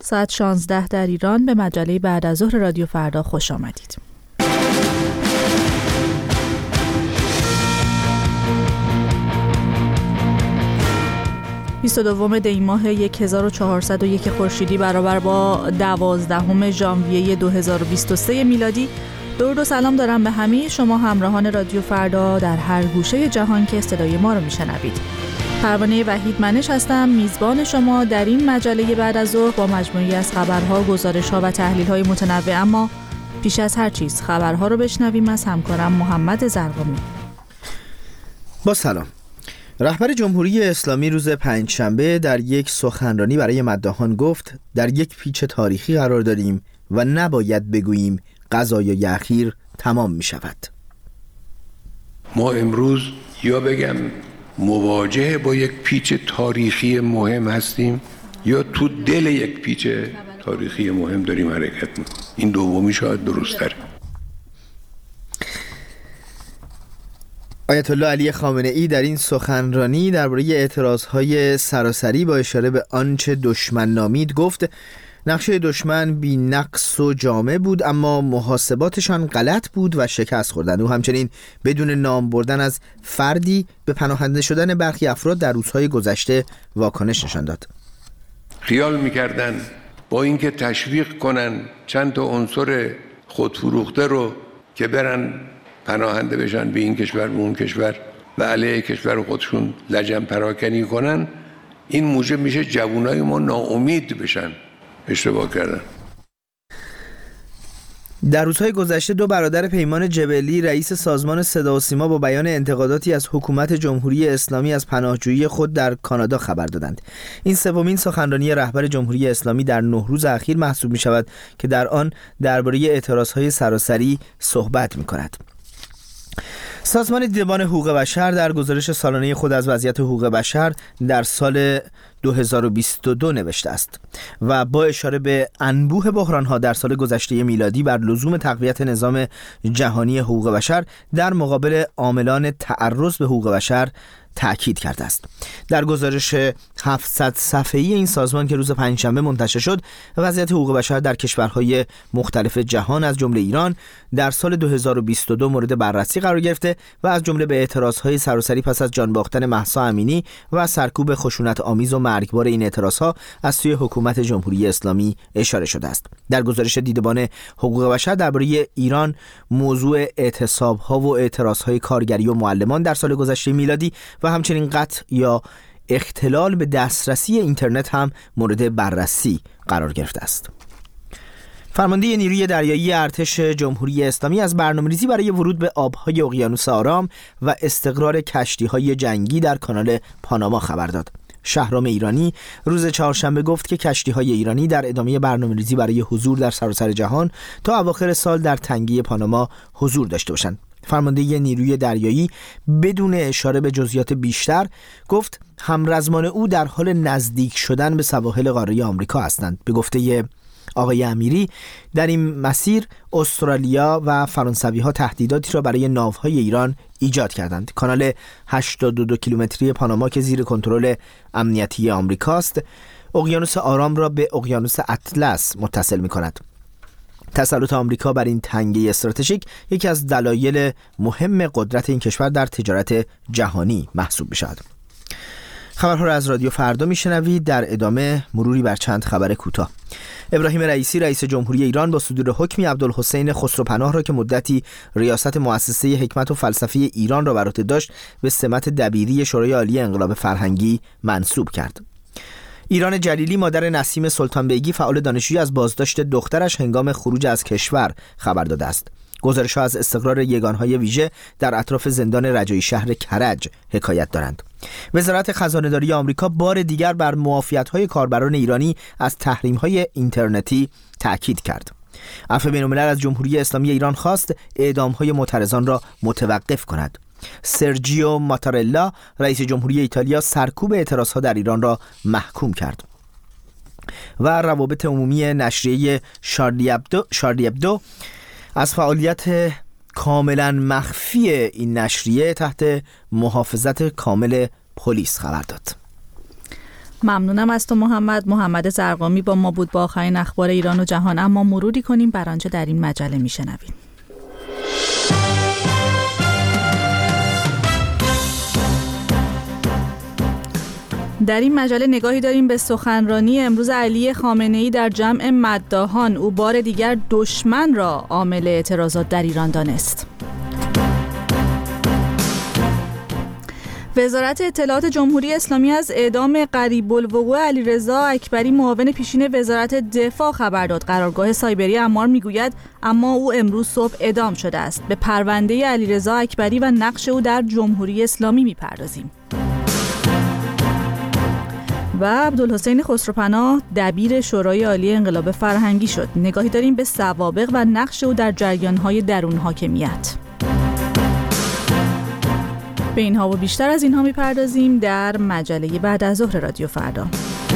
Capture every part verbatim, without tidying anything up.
ساعت شانزده در ایران به مجله بعد از ظهر رادیو فردا خوش آمدید. بیست و دوم دی ماه هزار و چهارصد و یک خورشیدی برابر با دوازدهم ژانویه دو هزار و بیست و سه میلادی. درود و سلام دارم به همه شما همراهان رادیو فردا در هر گوشه جهان که صدای ما رو میشنوید. پروانه وحید منش هستم، میزبان شما در این مجله بعد از ظهر با مجموعی از خبرها، گزارش‌ها و تحلیل‌های متنوع. اما پیش از هر چیز خبرها رو بشنویم از همکارم محمد زرقامی. با سلام. رهبر جمهوری اسلامی روز پنجشنبه در یک سخنرانی برای مداحان گفت در یک پیچ تاریخی قرار داریم و نباید بگوییم قضایای اخیر تمام می شود. ما امروز یا بگم مواجه با یک پیچ تاریخی مهم هستیم یا تو دل یک پیچ تاریخی مهم داریم حرکت میکنیم. این دومی شاید درست تره. آیت الله علی خامنه ای در این سخنرانی درباره اعتراضهای سراسری با اشاره به آنچه دشمن نامید گفت نقشه دشمن بی نقص و جامع بود، اما محاسباتشان غلط بود و شکست خوردند. او همچنین بدون نام بردن از فردی به پناهنده شدن برخی افراد در روزهای گذشته واکنش نشان داد. خیال میکردن با اینکه تشویق کنن چند تا عنصر خودفروخته رو که برن پناهنده بشن به این کشور به اون کشور و علیه کشور خودشون لجن پراکنی کنن، این موجب میشه جوانای ما ناامید بشن. اشتباه کردن. در روزهای گذشته دو برادر پیمان جبلی رئیس سازمان صدا و سیما با بیان انتقاداتی از حکومت جمهوری اسلامی از پناهجویی خود در کانادا خبر دادند. این سومین سخنرانی رهبر جمهوری اسلامی در نه روز اخیر محسوب می شود که در آن درباره اعتراضهای سراسری صحبت می کند. سازمان دیدبان حقوق بشر در گزارش سالانه خود از وضعیت حقوق بشر در سال دو هزار و بیست و دو نوشته است و با اشاره به انبوه بحران‌ها در سال گذشته میلادی بر لزوم تقویت نظام جهانی حقوق بشر در مقابل عاملان تعرض به حقوق بشر تأکید کرده است. در گزارش هفتصد صفحه‌ای این سازمان که روز پنجشنبه منتشر شد، وضعیت حقوق بشر در کشورهای مختلف جهان از جمله ایران در سال دو هزار و بیست و دو مورد بررسی قرار گرفته و از جمله به اعتراضهای سراسری پس از جان باختن مهسا امینی و سرکوب خشونت آمیز و مرگبار این اعتراضها از سوی حکومت جمهوری اسلامی اشاره شده است. در گزارش دیدبان حقوق بشر درباره ایران موضوع اعتصاب‌ها و اعتراضهای کارگری و معلمان در سال گذشته میلادی و همچنین قطع یا اختلال به دسترسی اینترنت هم مورد بررسی قرار گرفته است. فرمانده نیروی دریایی ارتش جمهوری اسلامی از برنامه‌ریزی برای ورود به آب‌های اقیانوس آرام و استقرار کشتی‌های جنگی در کانال پاناما خبر داد. شهرام ایرانی روز چهارشنبه گفت که کشتی‌های ایرانی در ادامه برنامه‌ریزی برای حضور در سراسر جهان تا اواخر سال در تنگه پاناما حضور داشته باشند. فرمانده نیروی دریایی بدون اشاره به جزئیات بیشتر گفت همرزمان او در حال نزدیک شدن به سواحل قاره آمریکا هستند. به گفته آقای امیری در این مسیر استرالیا و فرانسوی ها تهدیداتی را برای ناوهای ایران ایجاد کردند. کانال هشتاد و دو کیلومتری پاناما که زیر کنترل امنیتی آمریکاست، اقیانوس آرام را به اقیانوس اطلس متصل می کند. تسلط آمریکا بر این تنگه استراتژیک یکی از دلایل مهم قدرت این کشور در تجارت جهانی محسوب می‌شود. خبرها را از رادیو فردا میشنوید. در ادامه مروری بر چند خبر کوتاه. ابراهیم رئیسی رئیس جمهوری ایران با صدور حکمی عبدالحسین خسروپناه را که مدتی ریاست مؤسسه حکمت و فلسفه ایران را بر عهده داشت به سمت دبیری شورای عالی انقلاب فرهنگی منصوب کرد. ایران جلیلی مادر نسیم سلطان بیگی فعال دانشجویی از بازداشت دخترش هنگام خروج از کشور خبر داده است. گزارش‌ها از استقرار یگانهای ویژه در اطراف زندان رجایی شهر کرج حکایت دارند. وزارت خزانه‌داری آمریکا بار دیگر بر معافیت‌های کاربران ایرانی از تحریم‌های اینترنتی تأکید کرد. عفو بین‌الملل از جمهوری اسلامی ایران خواست اعدام‌های معترضان را متوقف کند. سرجیو ماتارلا رئیس جمهوری ایتالیا سرکوب اعتراضها در ایران را محکوم کرد. و روابط عمومی نشریه شارلی ابدو, شارلی ابدو از فعالیت کاملا مخفی این نشریه تحت محافظت کامل پلیس خبر داد. ممنونم از تو محمد. محمد زرقامی با ما بود با آخرین اخبار ایران و جهان. اما مروری کنیم بر آنچه در این مجله میشنویم. در این مجله نگاهی داریم به سخنرانی امروز علی خامنه‌ای در جمع مداحان. او بار دیگر دشمن را عامل اعتراضات در ایران دانست. وزارت اطلاعات جمهوری اسلامی از اعدام قریب الوقوع علیرضا اکبری معاون پیشین وزارت دفاع خبر داد. قرارگاه سایبری عمار میگوید اما او امروز صبح اعدام شده است. به پرونده علیرضا اکبری و نقش او در جمهوری اسلامی میپردازیم. و عبدالحسین خسروپناه دبیر شورای عالی انقلاب فرهنگی شد. نگاهی داریم به سوابق و نقش او در جریان‌های درون حاکمیت. به اینها و بیشتر از اینها میپردازیم در مجله بعد از ظهر رادیو فردا.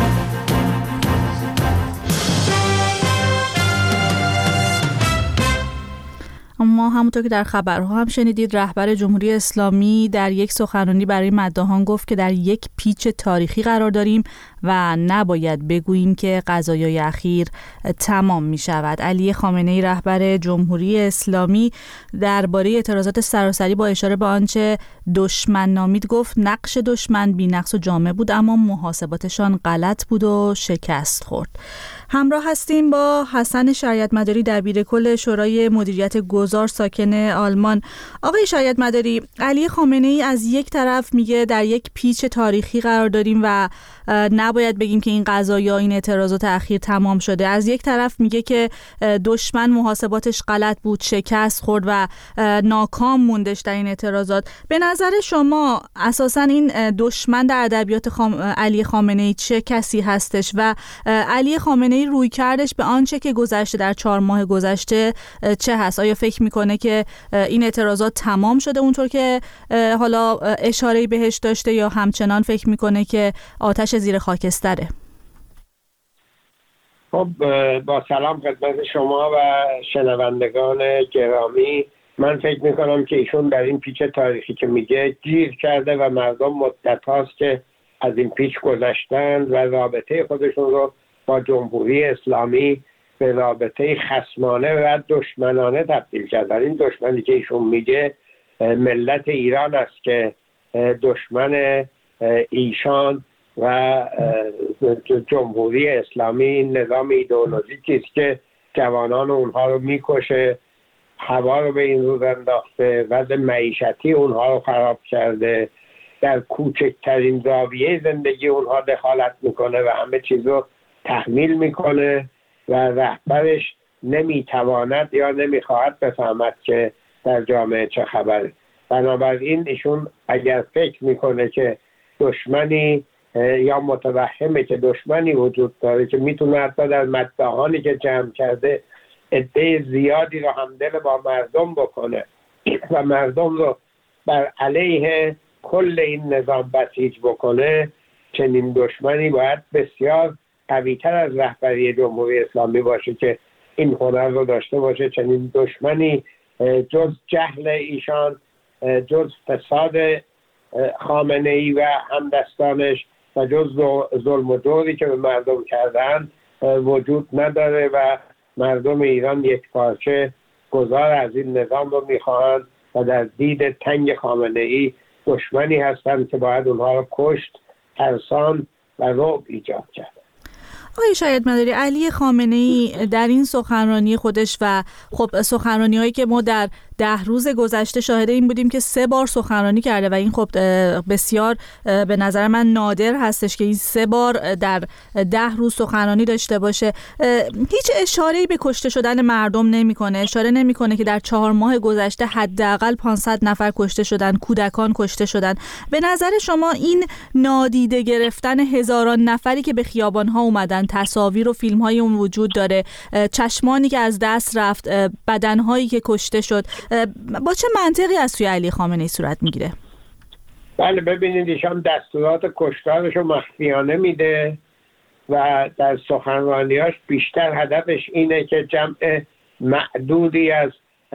اما همونطور که در خبرها هم شنیدید، رهبر جمهوری اسلامی در یک سخنرانی برای مداحان گفت که در یک پیچ تاریخی قرار داریم و نباید بگوییم که قضایای اخیر تمام می شود. علی خامنه‌ای رهبر جمهوری اسلامی درباره اعتراضات سراسری با اشاره به آنچه دشمن نامید گفت نقش دشمن بی‌نقص و جامع بود اما محاسباتشان غلط بود و شکست خورد. همراه هستیم با حسن شریعت مداری دبیر کل شورای مدیریت گذار ساکن آلمان. آقای شریعت مداری، علی خامنه‌ای از یک طرف میگه در یک پیچ تاریخی قرار داریم و نباید بگیم که این قضایا این اعتراضات اخیر تمام شده. از یک طرف میگه که دشمن محاسباتش غلط بود، شکست خورد و ناکام موندش در این اعتراضات. به نظر شما اساساً این دشمن در ادبیات خام... علی خامنه‌ای چه کسی هستش و علی خامنه‌ای روی کردش به آنچه که گذشته در چهار ماه گذشته چه هست؟ آیا فکر میکنه که این اعتراضات تمام شده اونطور که حالا اشاره‌ای بهش داشته یا همچنان فکر میکنه که آتش زیر خاکستره؟ خب با سلام خدمت شما و شنوندگان گرامی. من فکر میکنم که ایشون در این پیچ تاریخی که میگه گیر کرده و مردم مدت هاست که از این پیچ گذشتند و رابطه خودشون رو با جمهوری اسلامی به رابطه خصمانه و دشمنانه تبدیل کردن. این دشمنی که ایشون میگه ملت ایران است که دشمن ایشان و جمهوری اسلامی این نظام ایدئولوژیکی است که جوانان اونها رو میکشه، هوا رو به این روز انداخته، وضع معیشتی اونها رو خراب کرده، در کوچکترین زاویه زندگی اونها دخالت میکنه و همه چیز رو تحمیل میکنه و رهبرش نمیتواند یا نمیخواهد بفهمد که در جامعه چه خبره. بنابراین ایشون اگر فکر میکنه که دشمنی یا متوهمه که دشمنی وجود داره که میتونه حتی در مداحانی که جمع کرده عده زیادی رو همدل با مردم بکنه و مردم رو بر علیه کل این نظام بسیج بکنه، چنین دشمنی باید بسیار قوی‌تر از رهبری جمهوری اسلامی باشه که این هنر رو داشته باشه. چنین دشمنی جز جهل ایشان، جز فساد خامنه‌ای و همدستانش و جز ظلم و جوری که به مردم کردن وجود نداره و مردم ایران یک پارچه گذار از این نظام رو میخواهند و در دید تنگ خامنه‌ای دشمنی هستند که باید اونها رو کشت، ترسان و رعب ایجاد کرد. آقای شریعت مداری، علی خامنه‌ای در این سخنرانی خودش و خب سخنرانی‌هایی که ما در ده روز گذشته شاهد این بودیم که سه بار سخنرانی کرده و این خب بسیار به نظر من نادر هستش که این سه بار در ده روز سخنرانی داشته باشه. هیچ اشاره‌ای به کشته شدن مردم نمی‌کنه، اشاره نمی‌کنه که در چهار ماه گذشته حداقل پانصد نفر کشته شدن، کودکان کشته شدن. به نظر شما این نادیده گرفتن هزاران نفری که به خیابان‌ها اومدن، تصاویر و فیلم‌های اون وجود داره، چشمانی که از دست رفت، بدن‌هایی که کشته شد، با چه منطقی از سوی علی خامنه‌ای صورت میگیره؟ بله ببینید، ایشان دستورات کشتارش رو مخفیانه میده و در سخنرانیاش بیشتر هدفش اینه که جمع معدودی از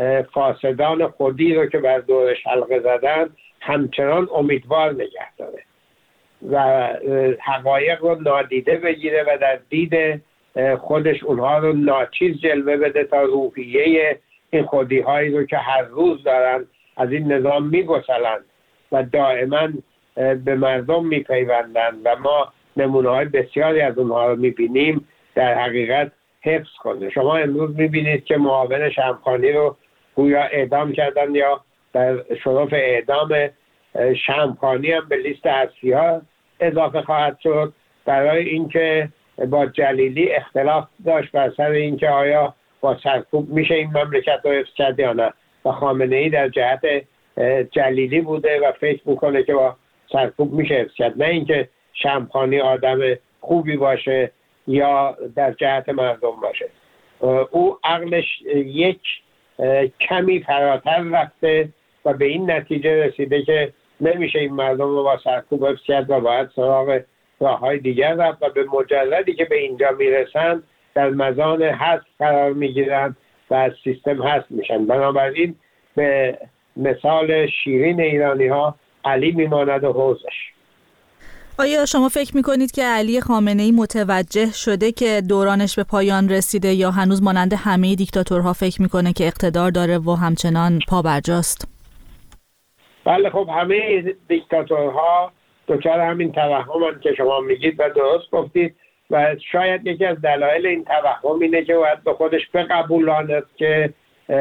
فاسدان خودی رو که بر دورش حلقه زدن همچنان امیدوار نگه داره و حقایق رو نادیده بگیره و در دید خودش اونها رو ناچیز جلوه بده تا روحیه این خودی هایی رو که هر روز دارن از این نظام میگسلند و دائما به مردم میپیوندند و ما نمونه های بسیاری از اونها رو میبینیم در حقیقت حفظ کنه. شما امروز میبینید که معاون شمخانی رو گویا اعدام کردن یا در شرف اعدام شمخانی هم به لیست اصلی ها اضافه خواهد شد برای اینکه با جلیلی اختلاف داشت بر سر اینکه آیا با سرکوب میشه این مملکت رو حفظ کرد یا نه و خامنه ای در جهت جلیلی بوده و فکر میکنه که با سرکوب میشه حفظ کرد، نه اینکه شمخانی آدم خوبی باشه یا در جهت مردم باشه. او عقلش یک کمی فراتر رفته و به این نتیجه رسیده که نمیشه این مردم رو با سرکوب حفظ کرد و باید سراغ راه‌های دیگر رفت و به مجردی که به اینجا میرسن در مزان حذف قرار میگیرن و از سیستم حذف میشن. بنابراین به مثال شیرین ایرانی ها علی میماند و حوزش. آیا شما فکر میکنید که علی خامنه‌ای متوجه شده که دورانش به پایان رسیده یا هنوز مانند همه دیکتاتورها فکر میکنه که اقتدار داره و همچنان پابرجاست؟ بله، خب همه دیکتاتورها دچار همین توهمن که شما میگید و درست گفتید و شاید یکی از دلایل این توهم اینه که باید به خودش بقبولاند که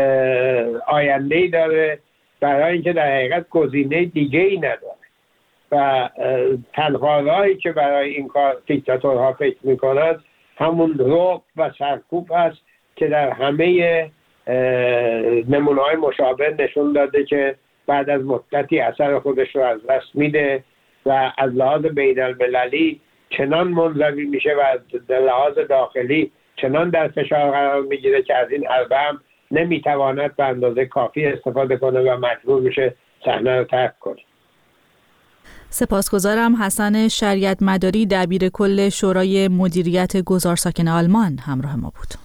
آینده‌ای داره برای اینکه در حقیقت گزینه دیگه‌ای نداره و تنها راهی که برای این کار دیکتاتورها فکر میکنند همون رعب و سرکوب است که در همه نمونه‌های مشابه نشون داده که بعد از مدتی اثر خودش رو از دست میده و از لحاظ بین‌المللی چنان منزوی میشه و از لحاظ داخلی چنان در فشار قرار میگیره که از این حربه هم نمیتواند به اندازه کافی استفاده کنه و مجبور میشه صحنه رو ترک کنه. سپاسگزارم. حسن شریعت مداری، دبیر کل شورای مدیریت گذارساکن آلمان همراه ما بود.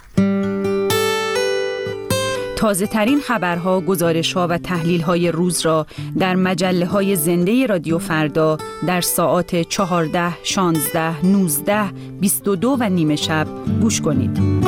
تازه ترین خبرها، گزارش‌ها و تحلیل‌های روز را در مجله‌های زنده رادیو فردا در ساعات چهارده، شانزده، نوزده، بیست و دو و نیمه شب گوش کنید.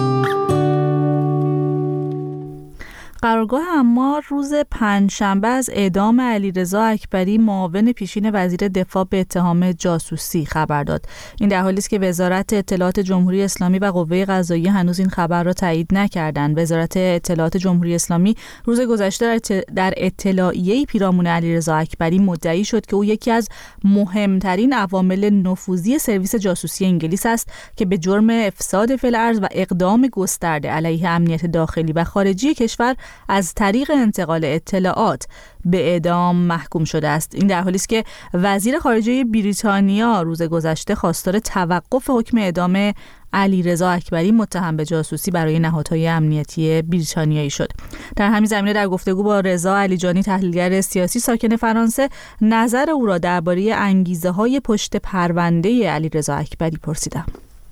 قرارگاه امار روز پنجشنبه از اعدام علیرضا اکبری معاون پیشین وزیر دفاع به اتهام جاسوسی خبر داد. این در حالی است که وزارت اطلاعات جمهوری اسلامی و قوه قضاییه هنوز این خبر را تایید نکردند. وزارت اطلاعات جمهوری اسلامی روز گذشته در اطلاعیه‌ای پیرامون علیرضا اکبری مدعی شد که او یکی از مهمترین عوامل نفوذی سرویس جاسوسی انگلیس است که به جرم افساد فی الارض و اقدام گسترده علیه امنیت داخلی و خارجی کشور از طریق انتقال اطلاعات به اعدام محکوم شده است. این در حالی است که وزیر خارجه بریتانیا روز گذشته خواستار توقف حکم اعدام علیرضا اکبری متهم به جاسوسی برای نهادهای امنیتی بریتانیایی شد. در همین زمینه در گفتگو با رضا علیجانی، تحلیلگر سیاسی ساکن فرانسه، نظر او را درباره انگیزه‌های پشت پرونده علیرضا اکبری پرسیدم.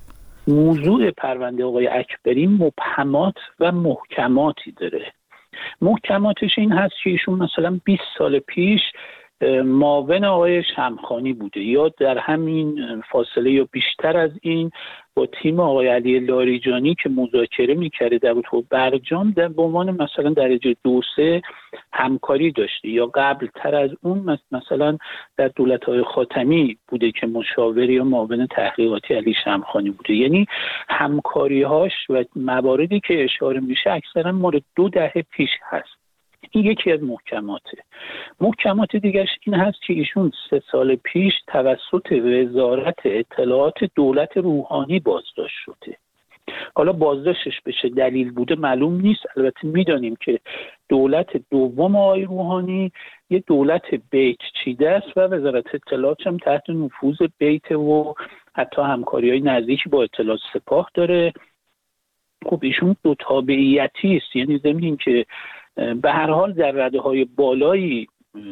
موضوع پرونده آقای اکبری مبهمات و محکماتی داره. محکماتش این هست که ایشون مثلا بیست سال پیش معاون آقای شمخانی بوده یا در همین فاصله یا بیشتر از این با تیم آقای علی لاریجانی که مذاکره میکرده در تو برجام در به عنوان مثلا درجه دو سه همکاری داشته یا قبل تر از اون مثلا در دولت‌های خاتمی بوده که مشاور یا معاون تحقیقاتی علی شمخانی بوده. یعنی همکاری‌هاش و مواردی که اشاره میشه اکثرا مورد دو دهه پیش هست. این یکی از محکماته. محکمات دیگرش این هست که ایشون سه سال پیش توسط وزارت اطلاعات دولت روحانی بازداشت شده. حالا بازداشتش بشه دلیل بوده معلوم نیست. البته میدانیم که دولت دوم آقای روحانی یه دولت بیت چیده است و وزارت اطلاعات هم تحت نفوذ بیت و حتی همکاری‌های نزدیکی با اطلاعات سپاه داره. خب ایشون دو تابعیتی است، یعنی ضمن که به هر حال در رده‌های بالایی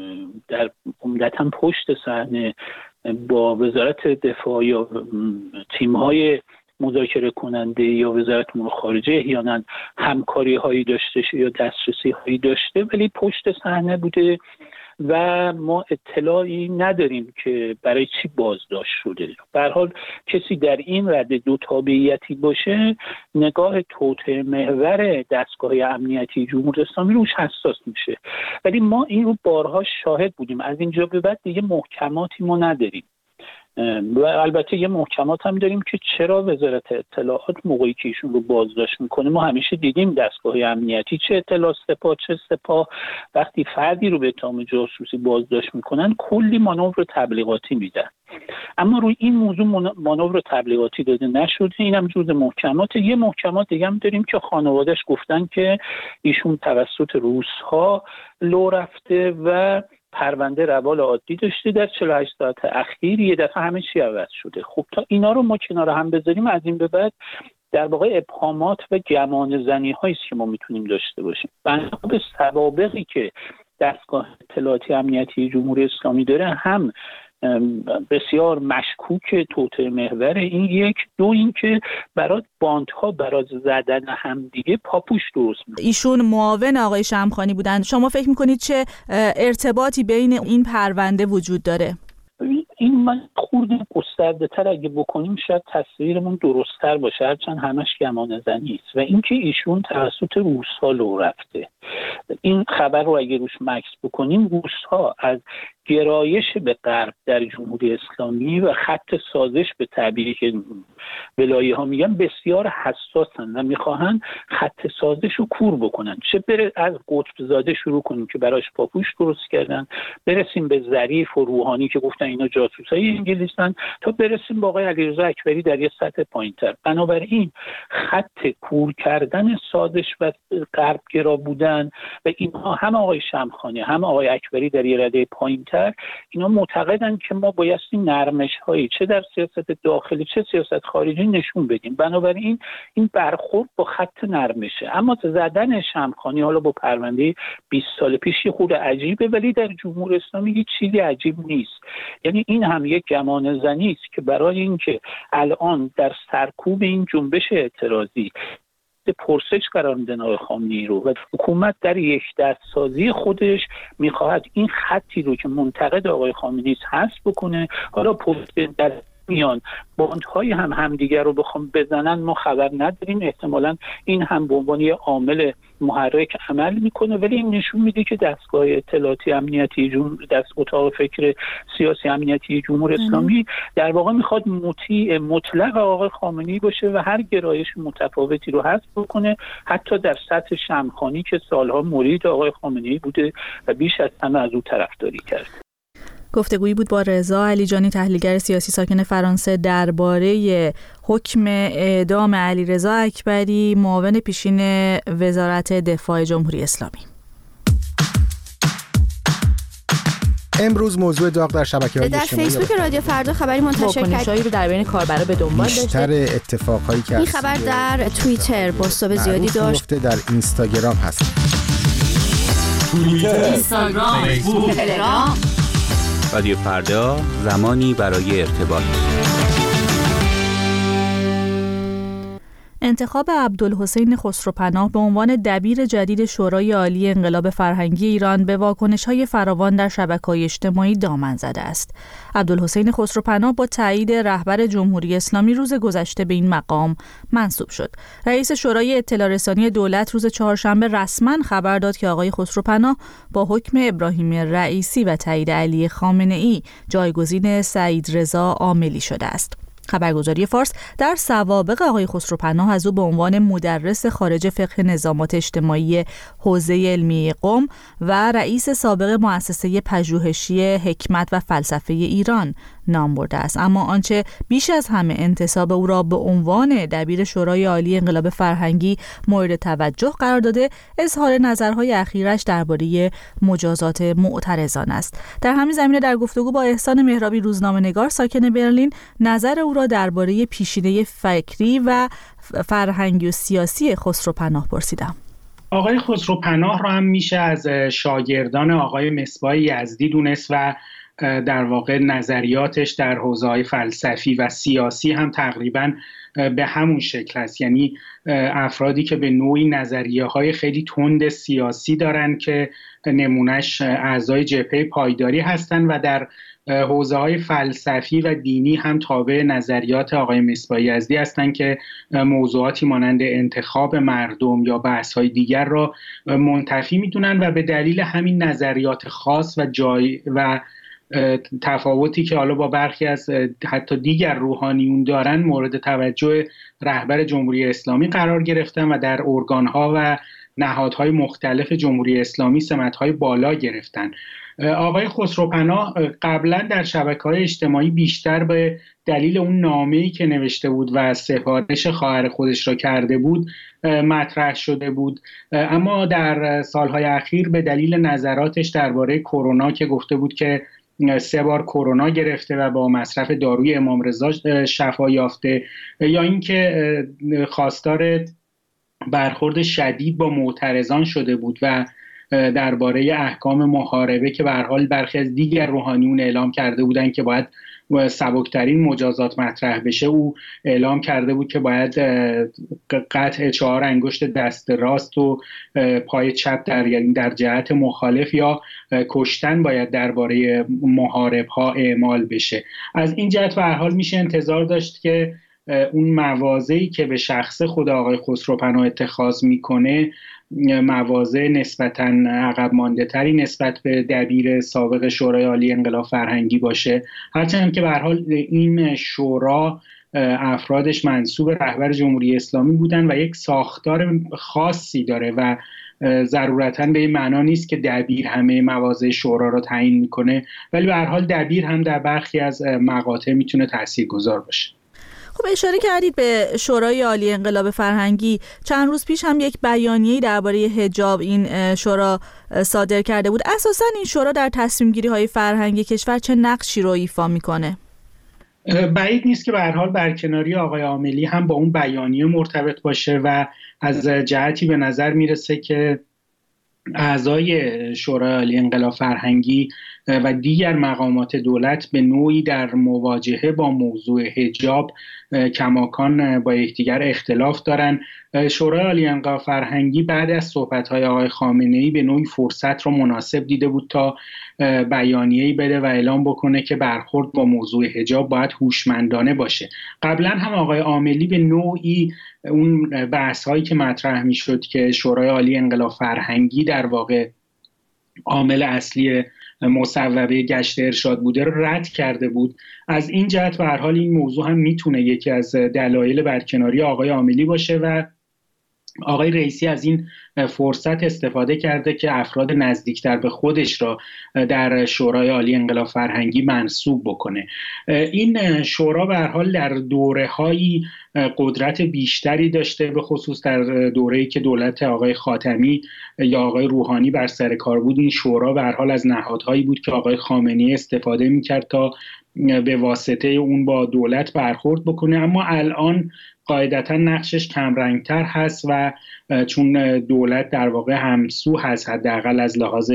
در عمدتاً پشت صحنه با وزارت دفاع یا تیم‌های مذاکره کننده یا وزارت امور خارجه احیانا همکاری هایی داشته یا دسترسی هایی داشته، ولی پشت صحنه بوده و ما اطلاعی نداریم که برای چی بازداشت شده. به هر حال کسی در این رده دو تابعیتی باشه، نگاه توطئه محور دستگاه امنیتی جمهوری اسلامی روش حساس میشه. ولی ما این رو بارها شاهد بودیم. از اینجا به بعد دیگه محکماتی ما نداریم و البته یه محکمات هم داریم که چرا وزارت اطلاعات موقعی که ایشون رو بازداشت میکنه، ما همیشه دیدیم دستگاه امنیتی چه اطلاعات سپاه چه سپاه وقتی فردی رو به اتهام جاسوسی بازداشت میکنن کلی مانور تبلیغاتی میدن، اما روی این موضوع مانور تبلیغاتی داده نشده. اینم جزء محکمات. یه محکمات دیگه هم داریم که خانواده‌اش گفتن که ایشون توسط روس‌ها لو رفته و پرونده روال عادی داشته، در چهل و هشت ساعت اخیر یه دفعه همه چی عوض شده. خب تا اینا رو ما کنار هم بذاریم، از این به بعد در واقع ابهامات و گمان زنی هایی که ما میتونیم داشته باشیم. بنا به سوابقی که دستگاه اطلاعاتی امنیتی جمهوری اسلامی داره، هم بسیار مشکوک توطئه محور، این یک. دو اینکه برای باندها برای زدن همدیگه پاپوش درست می‌کنه. ایشون معاون آقای شمخانی بودن. شما فکر می‌کنید چه ارتباطی بین این پرونده وجود داره؟ این من خورده گسترده تر اگه بکنیم شاید تصویرمون درست‌تر باشه، هرچند همش گمان زنی است. و اینکه ایشون توسط روس‌ها لو رفته، این خبر رو اگه روش مکس بکنیم، روس‌ها از گرایش به غرب در جمهوری اسلامی و خط سازش به تعبیری که ولایی ها میگن بسیار حساسن و میخواهن خط سازش رو کور بکنن. چه بره از قطب زاده شروع کنیم که براش پاپوش درست کردن، برسیم به ظریف و روحانی که گفتن اینا جاسوسای انگلیسن، تا برسیم به آقای علیرضا اکبری در یه سطح پایین‌تر. بنابراین خط کور کردن سازش و غربگرا بودن و اینها هم آقای شمخانی هم آقای اکبری در یه رده پایین‌تر، اینا معتقدن که ما بایستی نرمش‌هایی چه در سیاست داخلی چه سیاست خارجی نشون بدیم. بنابراین این برخورد با خط نرمشه. اما زدن شمخانی حالا با پرونده بیست سال پیش یه خود عجیبه، ولی در جمهوری اسلامی هیچ چیزی عجیب نیست. یعنی این هم یک گمان زنی است که برای اینکه الان در سرکوب این جنبش اعتراضی پرسش قرار میدن آقای خامنه‌ای رو و حکومت در یک دستسازی خودش میخواهد این خطی رو که منتقد آقای خامنه‌ای است حذف بکنه. حالا پشت در میان باندهای هم همدیگر رو بخوام بزنن ما خبر نداریم، احتمالاً این هم به عنوان یه عامل محرک عمل میکنه، ولی این نشون میده که دستگاه اطلاعاتی امنیتی جمهوری دست اتاق فکر سیاسی امنیتی جمهوری اسلامی در واقع میخواد مطیع مطلق آقای خامنه‌ای باشه و هر گرایش متفاوتی رو حذف بکنه، حتی در سطح شمخانی که سالها مرید آقای خامنه‌ای بوده و بیش از همه از او طرفداری کرد. گفتگویی بود با رضا علیجانی، تحلیلگر سیاسی ساکن فرانسه، درباره حکم اعدام علیرضا اکبری، معاون پیشین وزارت دفاع جمهوری اسلامی. امروز موضوع داغ در شبکه‌های در اجتماعی فیسبوک رادیو فردا خبری منتشر واکنش‌هایی رو در بین کاربرا به دنبال داشته. بیشتر اتفاقایی که این خبر در توییتر بازتاب زیادی داشت، در اینستاگرام هست. توییتر، اینستاگرام، فیسبوک، تلگرام. رادیو فردا، زمانی برای ارتباط. انتخاب عبدالحسین خسروپناه به عنوان دبیر جدید شورای عالی انقلاب فرهنگی ایران به واکنش‌های فراوان در شبکه‌های اجتماعی دامن زده است. عبدالحسین خسروپناه با تایید رهبر جمهوری اسلامی روز گذشته به این مقام منصوب شد. رئیس شورای اطلاع رسانی دولت روز چهارشنبه رسما خبر داد که آقای خسروپناه با حکم ابراهیم رئیسی و تایید علی خامنه‌ای جایگزین سعید رضا عاملی شده است. خبرگزاری فارس در سوابق آقای خسروپناه از او به عنوان مدرس خارج فقه نظامات اجتماعی حوزه علمی قم و رئیس سابق مؤسسه پژوهشی حکمت و فلسفه ایران نام برده است. اما آنچه بیش از همه انتصاب او را به عنوان دبیر شورای عالی انقلاب فرهنگی مورد توجه قرار داده، اظهار نظرهای اخیرش درباره مجازات معترضان است. در همین زمینه در گفتگو با احسان مهرابی روزنامه‌نگار ساکن برلین نظر او را درباره پیشینه فکری و فرهنگی و سیاسی خسروپناه پرسیدم. آقای خسروپناه را هم میشه از شاگردان آقای مصباح یزدی دونست و در واقع نظریاتش در حوزه‌های فلسفی و سیاسی هم تقریباً به همون شکل هست. یعنی افرادی که به نوعی نظریه‌های خیلی تند سیاسی دارن که نمونش اعضای جبهه پایداری هستن و در حوزه‌های فلسفی و دینی هم تابع نظریات آقای مصباح یزدی هستند که موضوعاتی مانند انتخاب مردم یا بحث‌های دیگر را منتفی می‌دونن و به دلیل همین نظریات خاص و جای و تفاوتی که حالا با برخی از حتی دیگر روحانیون دارن مورد توجه رهبر جمهوری اسلامی قرار گرفتن و در ارگان‌ها و نهادهای مختلف جمهوری اسلامی سمت‌های بالا گرفتن. آقای خسروپناه قبلا در شبکه‌های اجتماعی بیشتر به دلیل اون نامه‌ای که نوشته بود و سفارش خواهر خودش را کرده بود مطرح شده بود، اما در سالهای اخیر به دلیل نظراتش درباره کرونا که گفته بود که سه بار کرونا گرفته و با مصرف داروی امام رضا شفا یافته، یا اینکه خواستار برخورد شدید با معترضان شده بود و درباره احکام محاربه که به هر حال برخی از دیگر روحانیون اعلام کرده بودند که باید سبکترین مجازات مطرح بشه، او اعلام کرده بود که باید قطع چهار انگشت دست راست و پای چپ در در جهت مخالف یا کشتن باید درباره محارب ها اعمال بشه. از این جهت به هر حال میشه انتظار داشت که اون مواضعی که به شخص خود آقای خسروپناه اتخاذ میکنه مواضع نسبتاً عقب مانده تری نسبت به دبیر سابق شورای عالی انقلاب فرهنگی باشه، هرچند که به هر حال این شورا افرادش منسوب رهبر جمهوری اسلامی بودن و یک ساختار خاصی داره و ضرورتاً به این معنا نیست که دبیر همه مواضع شورا رو تعیین میکنه، ولی به هر حال دبیر هم در برخی از مقاطع میتونه تاثیرگذار باشه. خب اشاره کردید به شورای عالی انقلاب فرهنگی. چند روز پیش هم یک بیانیه‌ای درباره حجاب این شورا صادر کرده بود. اساساً این شورا در تصمیم گیری های فرهنگی کشور چه نقشی رو ایفا میکنه؟ بعید نیست که به هر حال برکناری آقای عاملی هم با اون بیانیه مرتبط باشه و از جهتی به نظر میرسه که اعضای شورای عالی انقلاب فرهنگی و دیگر مقامات دولت به نوعی در مواجهه با موضوع حجاب کماکان با یکدیگر اختلاف دارن. شورای عالی انقلاب فرهنگی بعد از صحبت‌های آقای خامنه‌ای به نوعی فرصت رو مناسب دیده بود تا بیانیه‌ای بده و اعلام بکنه که برخورد با موضوع حجاب باید هوشمندانه باشه. قبلا هم آقای عاملی به نوعی اون بحث‌هایی که مطرح می‌شد که شورای عالی انقلاب فرهنگی در واقع عامل اصلی مصوبه گشت ارشاد بوده رو رد کرده بود. از این جهت به هر حال این موضوع هم میتونه یکی از دلایل برکناری آقای عاملی باشه و آقای رئیسی از این فرصت استفاده کرده که افراد نزدیکتر به خودش را در شورای عالی انقلاب فرهنگی منصوب بکنه. این شورا به هر حال در دوره‌هایی قدرت بیشتری داشته، به خصوص در دوره‌ای که دولت آقای خاتمی یا آقای روحانی بر سر کار بود. این شورا به هر حال از نهادهایی بود که آقای خامنه‌ای استفاده می‌کرد تا به واسطه اون با دولت برخورد بکنه، اما الان قاعدتا نقشش کمرنگتر هست و چون دولت در واقع همسو هست حداقل از لحاظ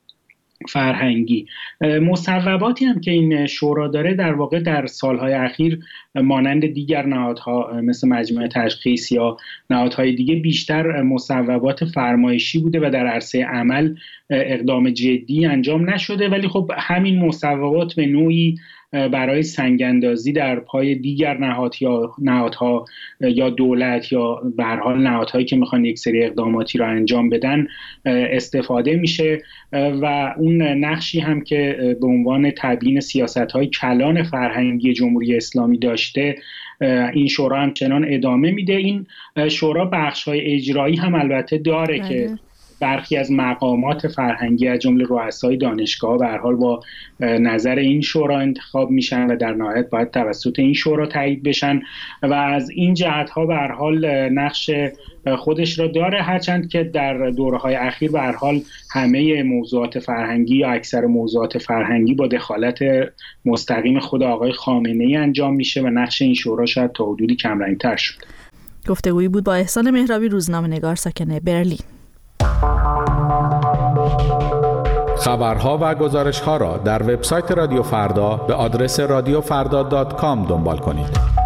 فرهنگی. مصوباتی هم که این شورا داره در واقع در سالهای اخیر مانند دیگر نهادها مثل مجمع تشخیص یا نهادهای دیگه بیشتر مصوبات فرمایشی بوده و در عرصه عمل اقدام جدی انجام نشده، ولی خب همین مصوبات به نوعی برای سنگ‌اندازی در پای دیگر نهاد یا نهادها یا دولت یا به هر حال نهادهایی که میخوان یک سری اقداماتی را انجام بدن استفاده میشه و اون نقشی هم که به عنوان تبیین سیاست‌های کلان فرهنگی جمهوری اسلامی داشته این شورا همچنان ادامه میده. این شورا بخش‌های اجرایی هم البته داره بله. که برخی از مقامات فرهنگی از جمله رؤسای دانشگاه به هر حال با نظر این شورا انتخاب میشن و در نهایت باید توسط این شورا تایید بشن و از این جهت‌ها به هر حال نقش خودش را داره، هرچند که در دوره‌های اخیر به هر حال همه موضوعات فرهنگی یا اکثر موضوعات فرهنگی با دخالت مستقیم خود آقای خامنه‌ای انجام میشه و نقش این شورا شاید تا حدودی کمرنگ‌تر شد. گفتگویی بود با احسان مهرابی، روزنامه‌نگار ساکن برلین. خبرها و گزارش‌ها را در وبسایت رادیو فردا به آدرس رادیو فردا دات کام دنبال کنید.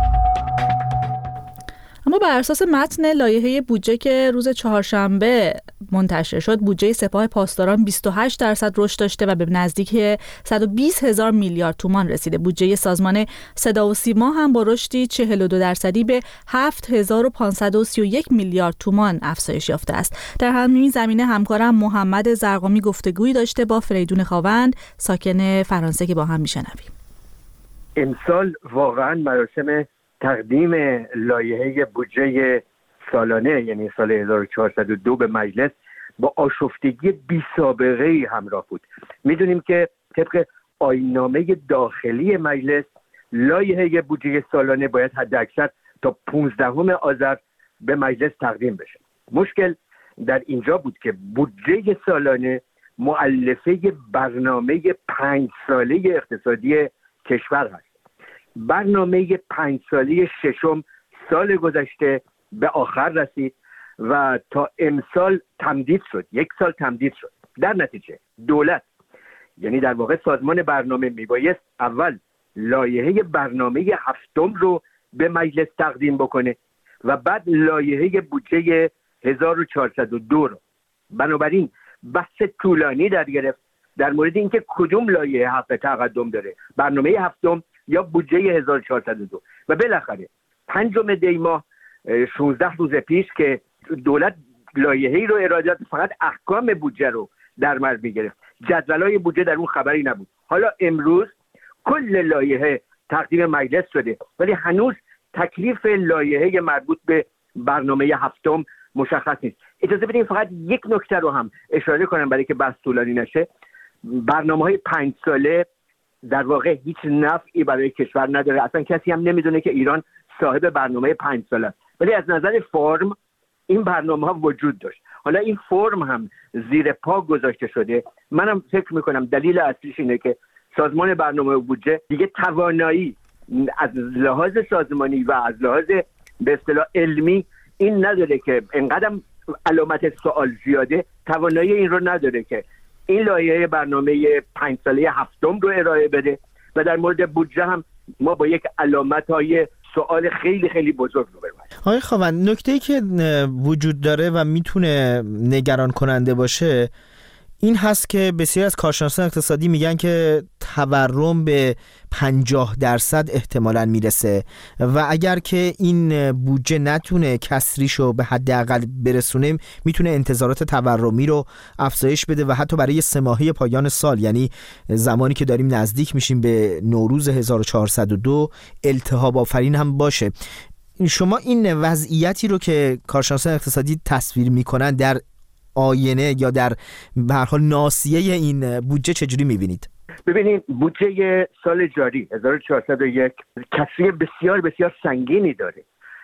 اما بر اساس متن لایحه بودجه که روز چهارشنبه منتشر شد، بودجه سپاه پاسداران بیست و هشت درصد رشد داشته و به نزدیک صد و بیست هزار میلیارد تومان رسیده. بودجه سازمان صدا و سیما هم با رشدی چهل و دو درصدی به هفت هزار و پانصد و سی و یک میلیارد تومان افزایش یافته است. در همین زمینه همکارم محمد زرقامی گفتگویی داشته با فریدون خاوند ساکن فرانسه که با هم میشنویم. امسال واقعا مراسم تقدیم لایحه بودجه سالانه یعنی سال هزار و چهارصد و دو به مجلس با آشفتگی بی سابقه‌ای همراه بود. میدونیم که طبق آیین‌نامه داخلی مجلس لایحه بودجه سالانه باید حداکثر تا پانزدهم آذر به مجلس تقدیم بشه. مشکل در اینجا بود که بودجه سالانه مؤلفه برنامه پنج ساله اقتصادی کشور هست. برنامه پنج ساله ششم سال گذشته به آخر رسید و تا امسال تمدید شد، یک سال تمدید شد. در نتیجه دولت یعنی در واقع سازمان برنامه میبایست اول لایحه برنامه هفتم رو به مجلس تقدیم بکنه و بعد لایحه بودجه هزار و چهارصد و دو رو. بنابراین بحث طولانی در گرفت در مورد اینکه کدوم لایحه حق تقدم داره، برنامه هفتم یا بودجه هزار و چهارصد و دو. و بالاخره پنجم دی ماه شانزده روز پیش که دولت لایحه‌ای رو ارائه داد، فقط احکام بودجه رو در بر می‌گرفت، جدولای بودجه در اون خبری نبود. حالا امروز کل لایحه تقدیم مجلس شده ولی هنوز تکلیف لایحه مربوط به برنامه هفتم مشخص نیست. اجازه بدین فقط یک نکته رو هم اشاره کنم برای که بحث طولانی نشه. برنامه‌های پنج ساله در واقع هیچ نفعی برای کشور نداره. اصلا کسی هم نمیدونه که ایران صاحب برنامه پنج ساله است. ولی از نظر فرم این برنامه ها وجود داشت. حالا این فرم هم زیر پا گذاشته شده. منم فکر میکنم دلیل اصلیش اینه که سازمان برنامه و بودجه دیگه توانایی از لحاظ سازمانی و از لحاظ به اصطلاح علمی این نداره که انقدر علامت سوال زیاده، توانایی این رو نداره که این لایحه برنامه پنج ساله هفتم رو ارائه بده و در مورد بودجه هم ما با یک علامت‌های سوال خیلی خیلی بزرگ رو بریم. آقای خاوند، نکته‌ای که وجود داره و میتونه نگران کننده باشه این هست که بسیاری از کارشناسان اقتصادی میگن که تورم به پنجاه درصد احتمالاً میرسه و اگر که این بودجه نتونه کسریشو به حداقل برسونه میتونه انتظارات تورمی رو افزایش بده و حتی برای سه ماهه پایان سال، یعنی زمانی که داریم نزدیک میشیم به نوروز هزار و چهارصد و دو، التهاب آفرین هم باشه. شما این وضعیتی رو که کارشناسان اقتصادی تصویر میکنن در آینه یا در به هر حال ناصیه این بودجه چجوری میبینید؟ ببینید بودجه سال جاری هزار و چهارصد و یک کسری بسیار بسیار سنگینی داره.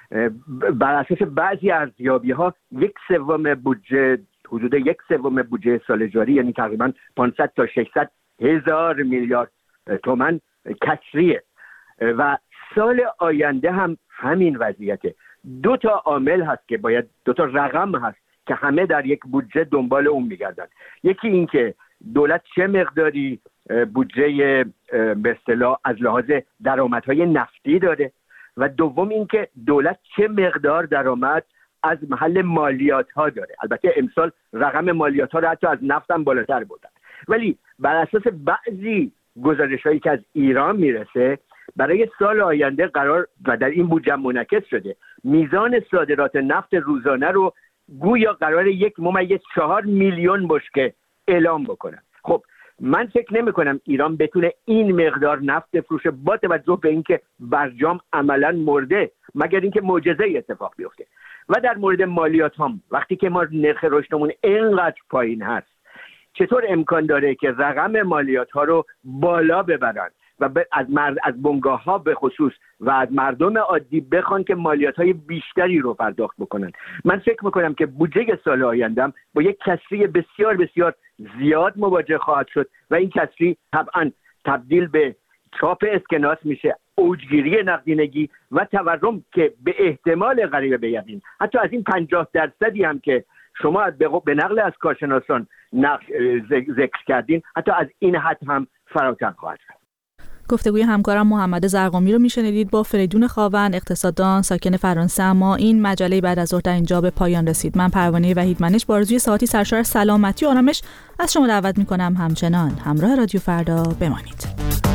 بر اساس بعضی ارزیابی‌ها یک سوم بودجه، حدود یک سوم بودجه سال جاری یعنی تقریبا پانصد تا ششصد هزار میلیارد تومان کسریه و سال آینده هم همین وضعیته. دو تا عامل هست که باید، دو تا رقم هست که همه در یک بودجه دنبال اون میگردن. یکی این که دولت چه مقداری بودجه به اصطلاح از لحاظ درآمدهای نفتی داره و دوم این که دولت چه مقدار درآمد از محل مالیات ها داره. البته امسال رقم مالیات ها رو حتی از نفت هم بالاتر بودن، ولی بر اساس بعضی گزارش هایی که از ایران میرسه برای سال آینده قرار و در این بودجه منعکس شده میزان صادرات نفت روزانه رو گویا قرار یک ممیز چهار میلیون بشکه اعلام بکنن. خب من فکر نمی کنم ایران بتونه این مقدار نفت بفروشه با توجه به اینکه برجام عملا مرده، مگر اینکه معجزه اتفاق بیفته. و در مورد مالیات هم وقتی که ما نرخ رشدمون اینقدر پایین هست، چطور امکان داره که رقم مالیات ها رو بالا ببرن و از مرد از بنگاه ها به خصوص و از مردم عادی بخوان که مالیات های بیشتری رو پرداخت بکنن؟ من فکر میکنم که بودجه سال آیندهم با یک کسری بسیار بسیار زیاد مواجه خواهد شد و این کسری طبعا تبدیل به چاپ اسکناس میشه، اوجگیری نقدینگی و تورم که به احتمال قریب به یقین حتی از این پنجاه درصدی هم که شما به نقل از کارشناسان ذکر کردین، حتی از این حد هم فراتر خواهد رفت. گفتگوی همکارم محمد زرقامی رو میشنیدید با فریدون خاون، اقتصاددان ساکن فرانسه. اما این مجله بعد از ظهر در اینجا به پایان رسید. من پروانه وحیدمنش با آرزوی ساعتی سرشار سلامتی و آرامش از شما دعوت میکنم همچنان همراه رادیو فردا بمانید.